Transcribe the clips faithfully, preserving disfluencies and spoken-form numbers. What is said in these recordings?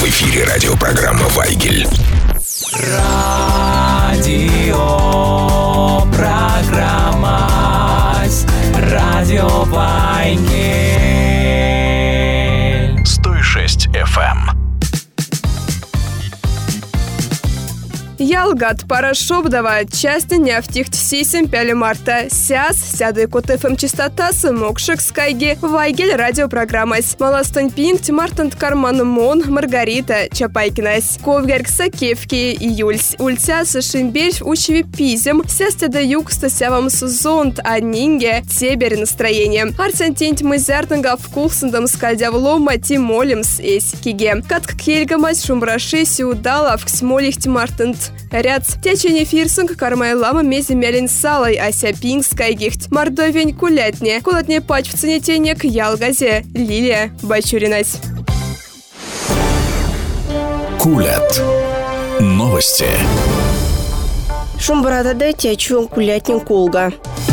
В эфире радиопрограмма «Вайгель». Радио программа Радио Вайгель. сто шесть эф эм. Ялгат Парашобдова, часть нефтихт сисем пяли марта. Сяс, сяды кот эф эм частота, мокшик скайги, Вайгель радиопрограммась. Маластон пинкт, Мартант Карман Мон, Маргарита, Чапайкинась. Ковгеркса Кевки, Июльс, Ульцяса Шимбельф, Учеви Пизем, Сястеда Юкста Сявам Сузонт, Анинге, Тебер настроение. Арцентинт Мызяртанга Вкулсандам Скальдявло, Мати Молимс, Эсь Киге. Катк Кельгамась Шумбраши Сиудала, Вксмолихт Мартант. Ряд течение фирсунг кармай лама мези мелин салай ася пинг скайгихт мордовень кулятне кулатне пач в ценетенек ялгазе Лилия Бачуринась. Кулят. Новости. Шумбарада дайте чун кулятнин колга.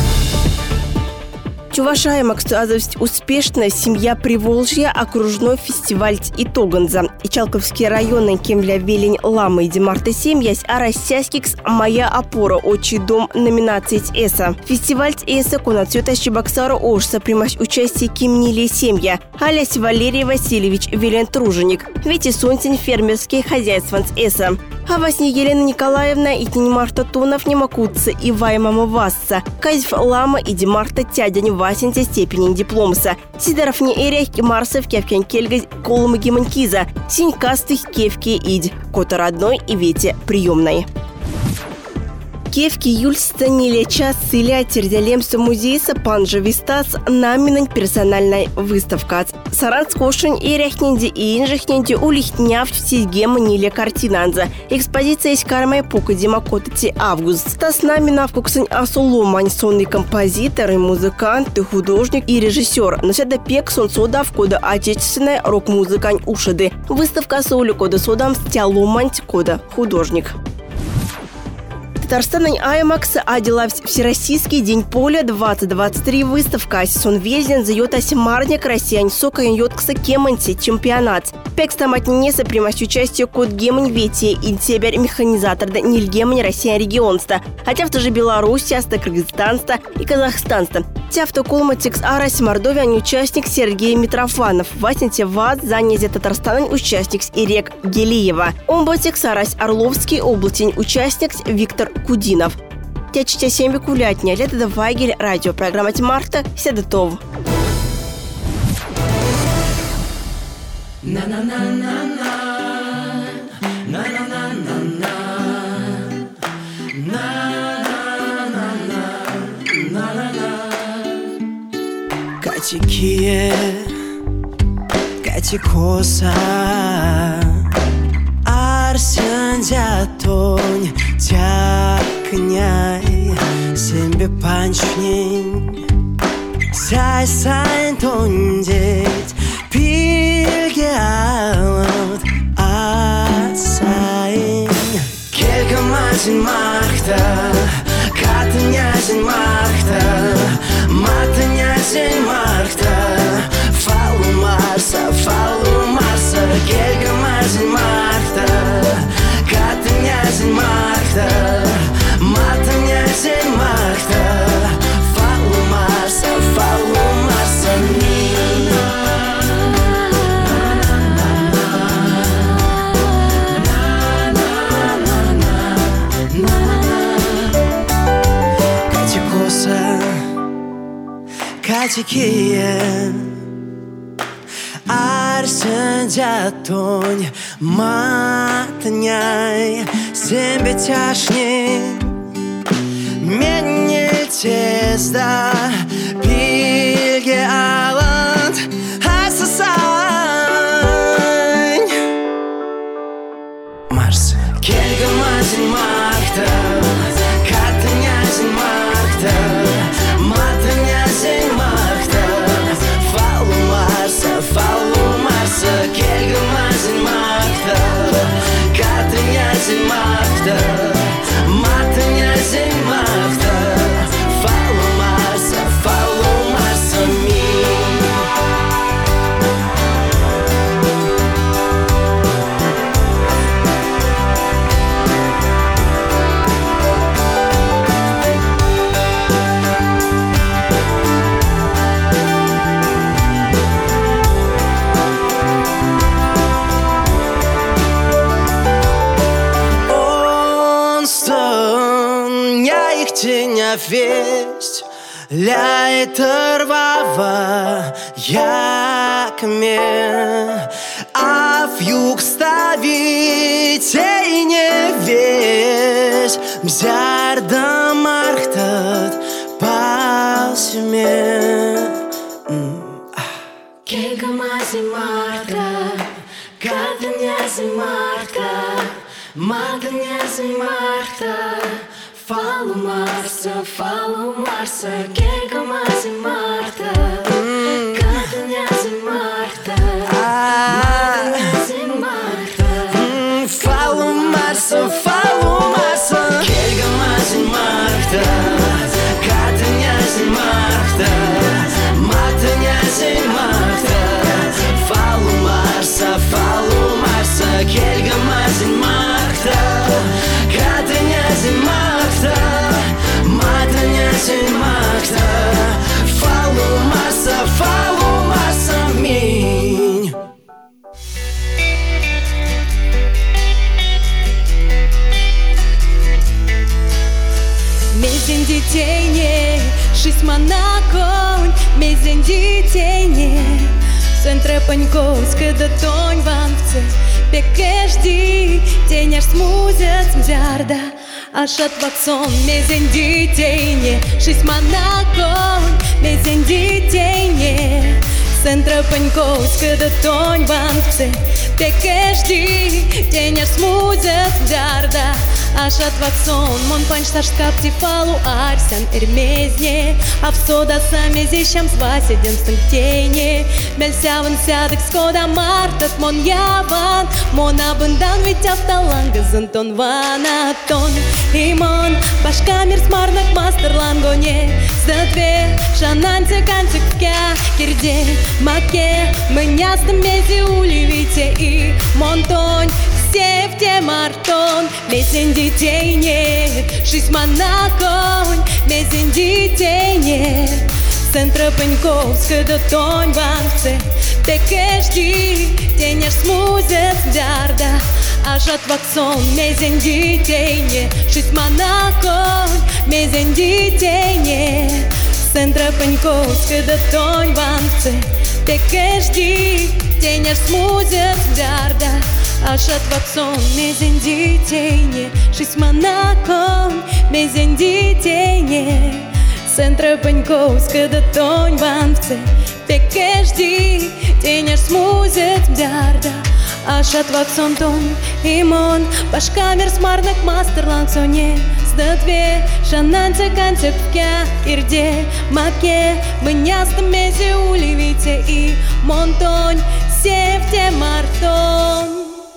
Чувашаемак стазовсть успешная семья Приволжья, окружной фестиваль Итоганза. Ичалковский район, кемля велень ламы и демарта семьясь, а Росяскикс моя опора, отчий дом номинации эса. Фестиваль эса конацюта Щебоксара ошса примась участие кимнили семья. Алясь Валерий Васильевич велен труженик. Ведь и сонтин фермерские хозяйства эса. А Васня Елена Николаевна и Тинемарта Тонов не макутся и ваймама васца. Казьф лама и демарта тядянь васенте степени дипломса. Сидоров не эрях Марсов кевкен кельгаз колумы гиманкиза. Синькастых кевки идь. Кота родной и вете приемной. Кевки юльстанили час сыля тердялемса музейса панжа вистас наминань персональная выставка. Саранскошин и ряхненди и инжихненди улихтнявч сидгема ниле картинанза. Экспозиция из кармай пука демакотати август. Стас наминав куксань асуломань сонный композитор и музыкант, и художник, и режиссер. Но седа пек сон сода в кода отечественная рок-музыкань ушады. Выставка соли кода содам стяломанть кода художник. Татарстан Аймакс адила Всероссийский день поля двадцать двадцать три выставка. Сон везен зает осемарник Россиян сока йоткса кеманти чемпионат. Пекстамат неса примась участие код гемань вети интебер механизатор да нильгемань Россия регионста. Хотя в тоже Беларуси, аста Кыргызстанста и Казахстанста. Тяфто колматикс арась Мордовиан участник Сергей Митрофанов. Васенте ваз занятие Татарстан участник Ирек Гелиева. Омботикс арась Орловский облатень участник Виктор Кудинов. Тячтя семьи кулятня. Лето Вайгель радиопрограмма Марта Седотов. Катикие, катикоса, арсен дятонь, тякняй, сембе панчнень, сяй сайн тондеть, пильге алот, асайн. Келька мазин махта, катынязин махта, матынязин махта, фалу марса, фалу марса, келька мазин махта, катынязин махта, матынязин махта, фалу марса, фалу марса, нина. Катикие арсен дятонь матняй сембе тяшни менне тезда пильге аланд асасань Марс кельга мазин махта катынязин махта матынязин махта фалу марса фалу марса кельга мазин махта катынязин махта матынязин махта фалу марса весть ляет рвава якме, а в юг ставить и не весь мзярда мархтат пасме. Келгамази марта, катанязи марта, матанязи марта. Фалу Марса, фалу Марса, келгамази марта, катанязи марта, матанязи марта. Фалу Марса, фалу Марса, келгамази марта, катанязи марта, матанязи марта. Фалу Марса, фалу Марса, келгамази марта, катанязи марта, матанязи марта. Фалу Марса, фалу Марса, минь. Мезен детей, шесть монаконь, мезен детей, центре паньковска да тонь ванце, пекешди, тень аж смузят мзярда, аж от ваксон, мезен детей, шесть монаконь, мезен детей, центре паньковска да тонь ванце, пекешди, тень аж смузят мзярда. Ашат ваксон, мон панчташ капти фалу арсен эрмезне, а в сода сами зещам сваседен стынктене. Мельсяван сядык скода мартат мон яван, мон абындан ведь автоланга зынтон ванатон. И мон башкамир смарнак мастер лангоне, сдатве шананце канцик вкя кирде маке, мынястым мези уливите и монтонь. Севте мартон, мезен детей не, шесть монаконь, мезен детей не. Центра Паньковска да тонь ванце, пекешди, тень аж смузет мзярда, аж от ваксон, мезен детей не, шесть монаконь, мезен детей не. Центра Паньковска да тонь ванце, пекешди, тень аж смузет мзярда. Аж от ваксон, мезен детей не, шесть монаконь, мезен детей не. Центра Паньковска да тонь ванце, пекешди, тень аж смузет мзярда. Аж от ваксон тон имон, башкамир смарнак мастер лангсоне, сдатве шананце канцеп вкя ирде маке, мынястым мези уливите и монтонь, севте мартон.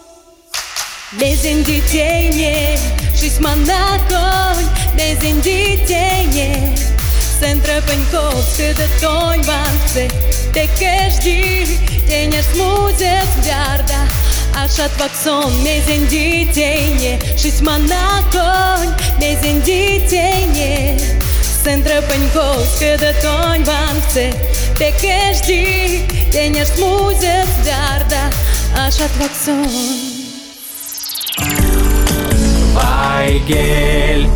Мезен детей не, шесть монаконь, мезен детей не. Центра Паньковска да тонь ванце, пекешди, тень аж смузет мзярда, аж от ваксон, мезен детей не, шесть монаконь, мезен детей не. Центра Паньковска да тонь ванце, пекешди, тень аж смузет мзярда, аж от ваксон. Вайгель.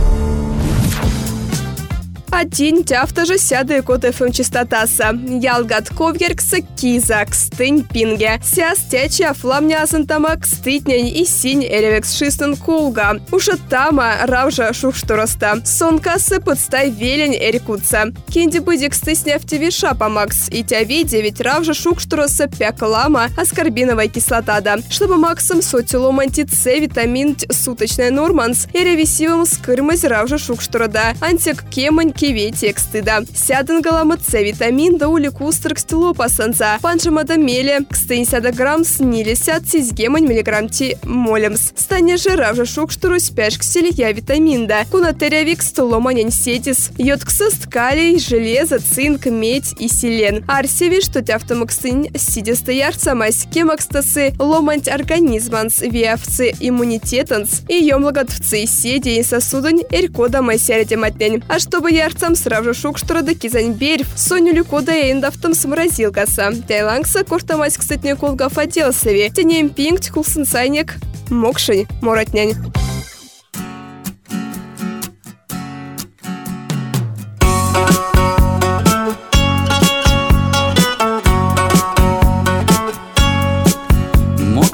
Один тяфта же сяда кот эф эм частотаса. Ялгат ковьеркса киза кстынь пинге. Сяс теча фламнясен тама кстытнень и синь эревекс шистен кулга. Уша тама равжа шухштороста. Сонкасы подстай велень эрикутса. Кинди быдик стысня в тивиша помакс. И тяви девять равжа шухштороса пяклама аскорбиновая кислота да. Чтобы максом сотилом анти-С витамин суточная норманс. Эревисивым скырмаз равжа шухшторода. Антик кемань кивей тексты да. Сяден галама С витамин да уликустр кстилопасанца. Панжамада меле кстынь сяда грамм снили сяд сизгемань миллиграмм ти молемс. Стане же равжа шухшторос пяш ксилия витамин да. Кунатерявик столоманянь сетис. Йодксыст калий, железо, цинк, медь и селен. Арсеви, что тяфтамакстынь сидиста ярцамась, кемакстасы ломанть организманс, виавцы иммунитетанс, и емлаготвцы седи и сосудань эркода майсярите матнень. А чтобы ярцам сразу шукшторода кизань берв, соню люкода эндавтам смразилкаса. Тайлангса кортамась кстати колгав оделсеви. Тенем пинг тхулсенсайнек мокшень моратнянь.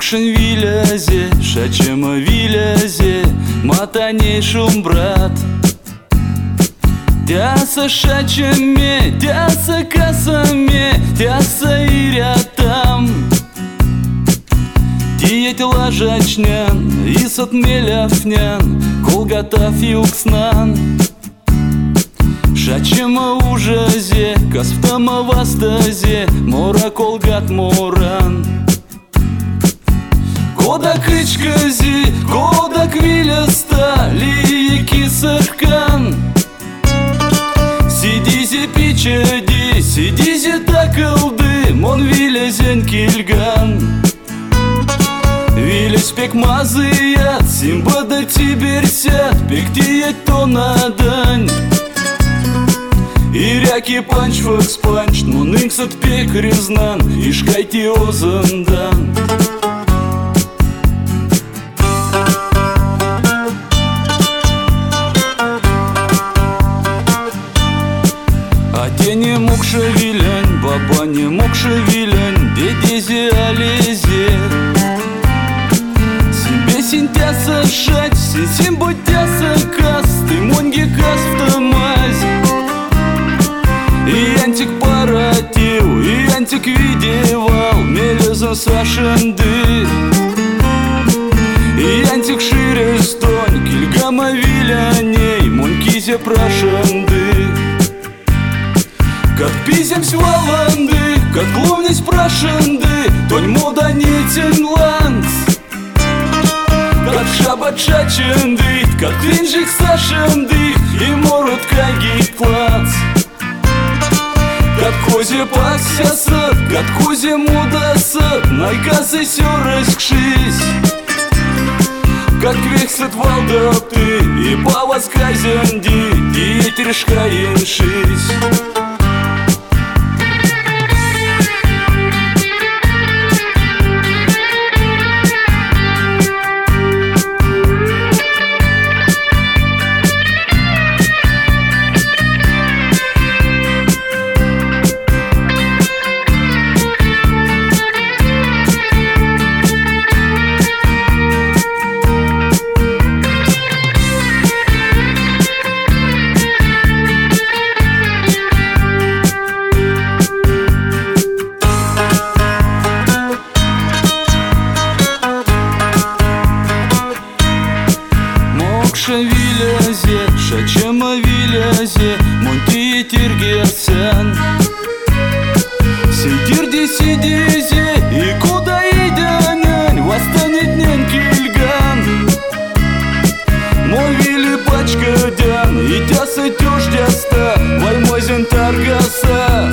Мокшен вилязе, шачема вилязе, матаней шумбрат. Тяса шачеме, тяса касаме, тяса ирятам. Тиеть лажачнян, исот меляфнян, колгатав юкснан. Шачема ужазе, касфтама вастазе, мора колгат моран. Кода кычкази, кода квиляста, ли кисаркан. Сидизи пичади, сидизи такылды, мон вилязен кильган. Вилес пек мазыят, симбада тиберсят, пек тиет то надань. Иряки панч факс панч, но нынксат пек резнан, ишкайти озандан. Не мог шевелянь, баба не мог шевелянь, дедези алезе. Себе синтяса шать, синсим будяса кас, ты монги кас в тамазь. И антик паратил, и антик видевал, мелеза сашанды. И антик шире стонь, кильгама виляней, монкизе прошанды. Как пиземсь валанды, как клумнись прошанды, тонь мода нитен ланц. Как шабат шачанды, как клинжик сашанды, и морот кагит плац. Как козе паксясат, как козе мудасат, найказы сёрыскшись. Как вексат валдапты, и павасказянди, диетершка иншись. Шачема вилязе, монтие тиргерсян. Сидирди сидизе, и куда идянянь, восстанет нен кильган. Мой вили пачка дян, и тяса тёждяста, ваймозен таргаса.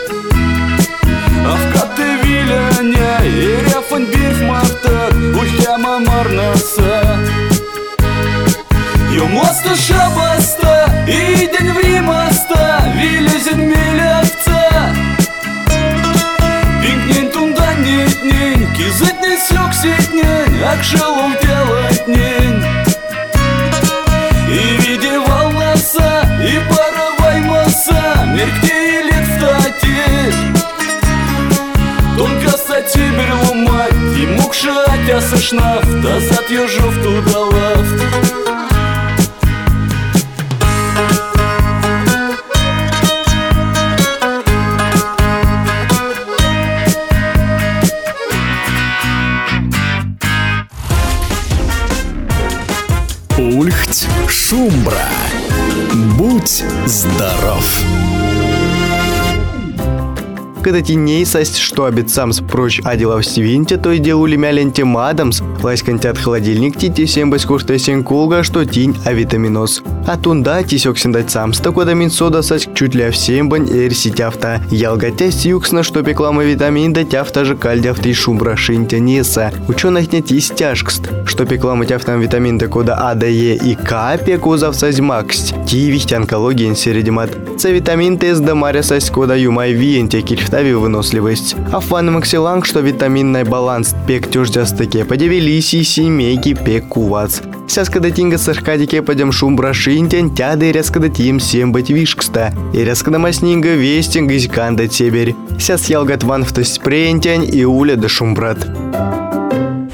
Авкаты виляня, и ряфан бирф мартак, ухяма марнаса. Юмоста шабаста, и день вримаста, вилезен милявца. Пинкнень тунда нетнень, кизытнень сёксетнень, акшалом делатнень. И видевал носа, и паровай маса, меркте и лет втати. Тонко стати берломать, и мукша тяса шнаф, да затъёжов туда лафт. Ульхть Шумбра. Будь здоров! Когда теней састь, что обед сам спроч аделав свинте, то и делу лемяленте мадамс, ласкантят холодильник тити семь баскурта сенкулга, что тень а витаминоз. А тунда тисек сендать сам стакодамин сода састь чуть ля всем бань эрси тяфта. Ялгатя сюксна, что пеклама витамин да тяфта же кальдяфта и шумбра шинтя неса. Ученых не тись тяжкст, что пеклама тяфтам витамин да кода А, Д, Е и К пекузав сазьмакст. Ти вихтя онкология инсередимат. Це витамин тест да маря састь кода юмай виенте кильфтави выносливость. А фан максиланг, что витаминный баланс пек тёждястаке подивились и семейки пек кувац. Сяс когда тинга саркадике подем шумбра шинтян тяды резко да тим всем быть вишкста. И резко да маснинга вестинг из канда теберь. Сяс ялгат ван в тость прентянь и уля да шумбрат.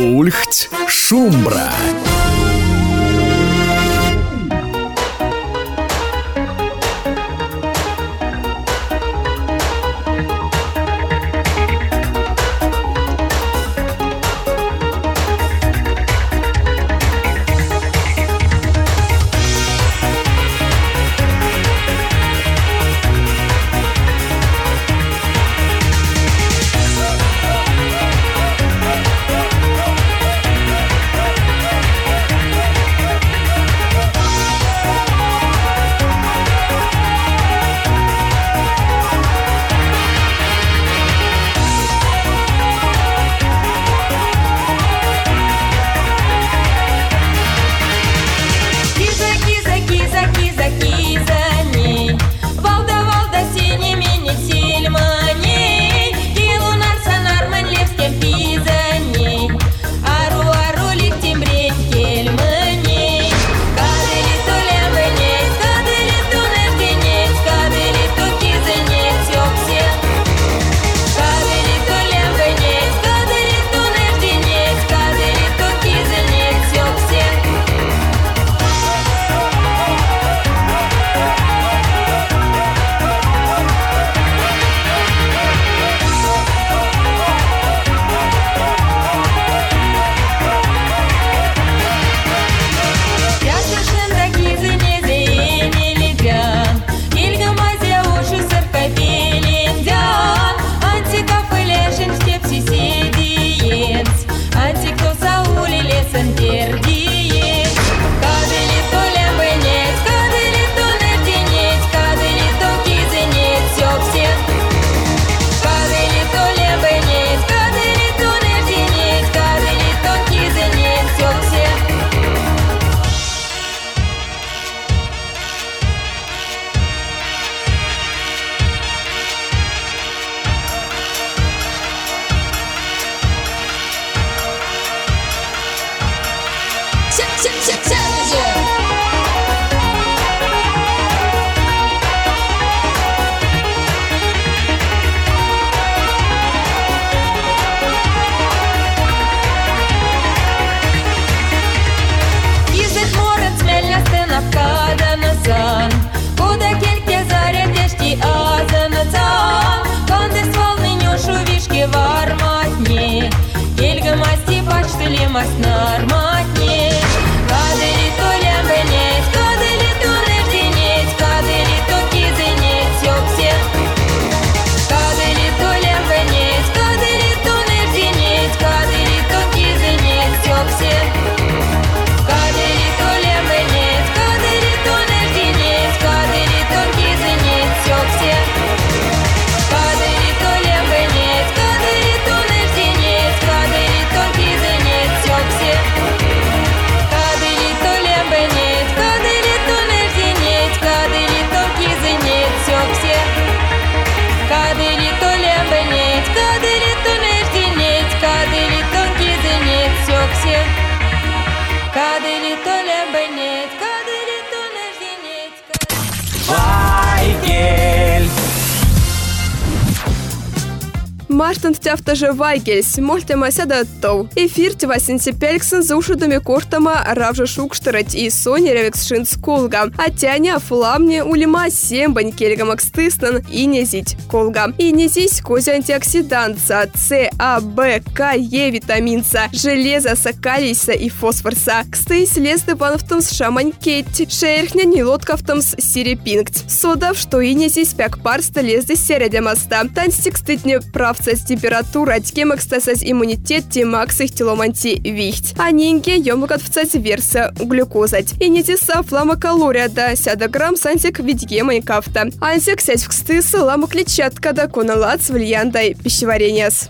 Ульхть Шумбра. Мартин тяфтаже Вайгельс, мольтема сяда тоу. Эфир тивасинси пельксын за ушудами кортама равжа шукштырать и сони ревекс шинс колга. А тяня фламне улима сембань кельгам акстыснан и незить колга. И незись кози антиоксиданца С, А, Б, К, Е витаминца, железа, сакалийса и фосфорса. Кстысь лезды пановтымс шамань кетти, шерхня нелоткавтымс сирепинкт. Содав, что и незись пяк парста лезды середемаста. Танстик стытне правца температура, тем экстасась иммунитет, тем аксих теломанти вихть. А нинге емукат вцать верса глюкозать. И не тиса флама калория да сяда грамм сантик видьема и кафта. Ансик сядь в кстысы лама клетчатка да коналац влияндой пищеварениас.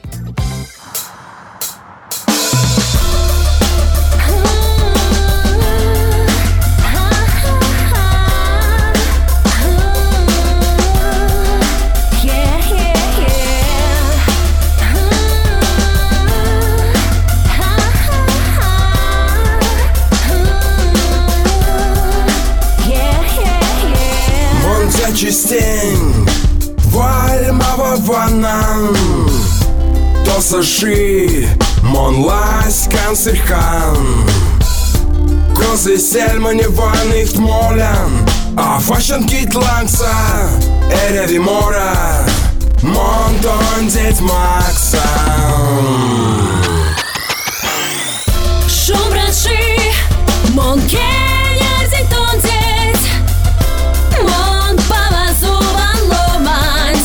Частень Вальмава ванан То саши Mon laskan sirhan Kozy selmani var nicht målen A fashion kit langsa Erevi mora Monton zet maxam Shumbrashi Mon kenjar zeyton zet Mon pavazuvan lomans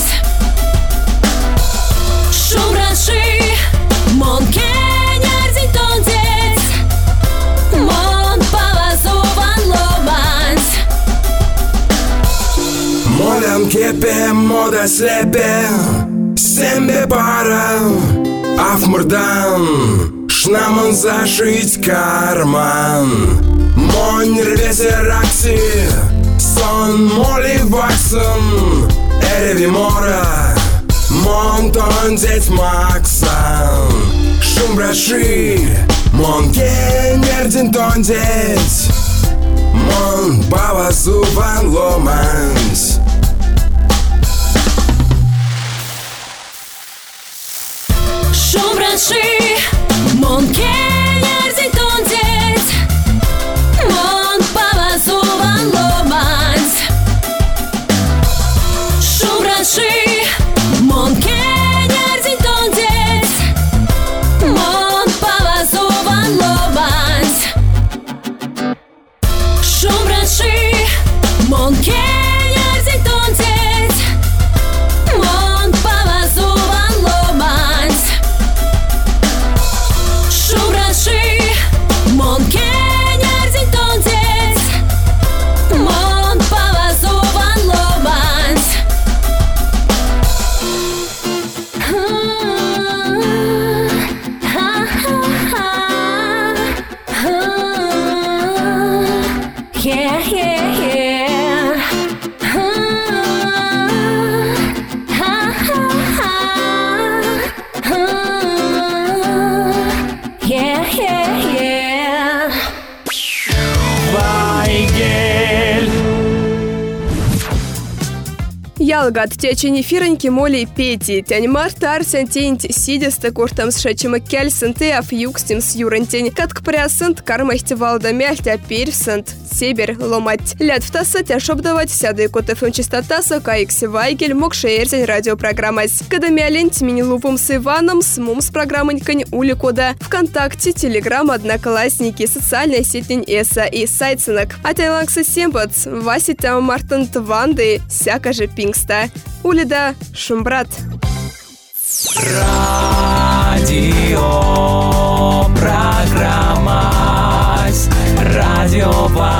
Shumbrashi Mon kenjar zeyton zet Mon pavazuvan lomans Molen kepe moda slepe Sembe para Афмурдан Шнамон зашить карман Монь рвесе ракси Сон моли ваксен Эреви мора Монтон зет максан Шумбраши Мон кенердин тон зет Мон бавазу ван ломанс Shumbrashi Mon kenjar zeyton zet Mon pavazuvan lomans Shumbrashi Mon kenjar zeyton zet Mon pavazuvan lomans Shumbrashi Mon kenjar zeyton zet Mon pavazuvan lomans Shumbrashi Mon kenjar zeyton zet Mon pavazuvan lomans Yeah, yeah, yeah Yeah, yeah, yeah Вайгель. Ялгат течени фираньки моли пети. Тянь марта арсен тень сидесты куртам с шачима кельсенты аф юкстим с юрантень. Катк прясент кармахти валда мяльтя персент. Себер ломать. Лят в таса тяшоб давать сяды котефм чистотаса каикси Вайгель мог шеерзень радиопрограммась. Когда мяленть мини лупом с Иваном с мум с программонькань уликода. ВКонтакте, Телеграм, Одноклассники, социальная сетень Эса и Сайценок. А тайлангсы сембац, Васитя Мартин Тванды, сяка же пингста. Улида Шумбрат. Радио программа Радио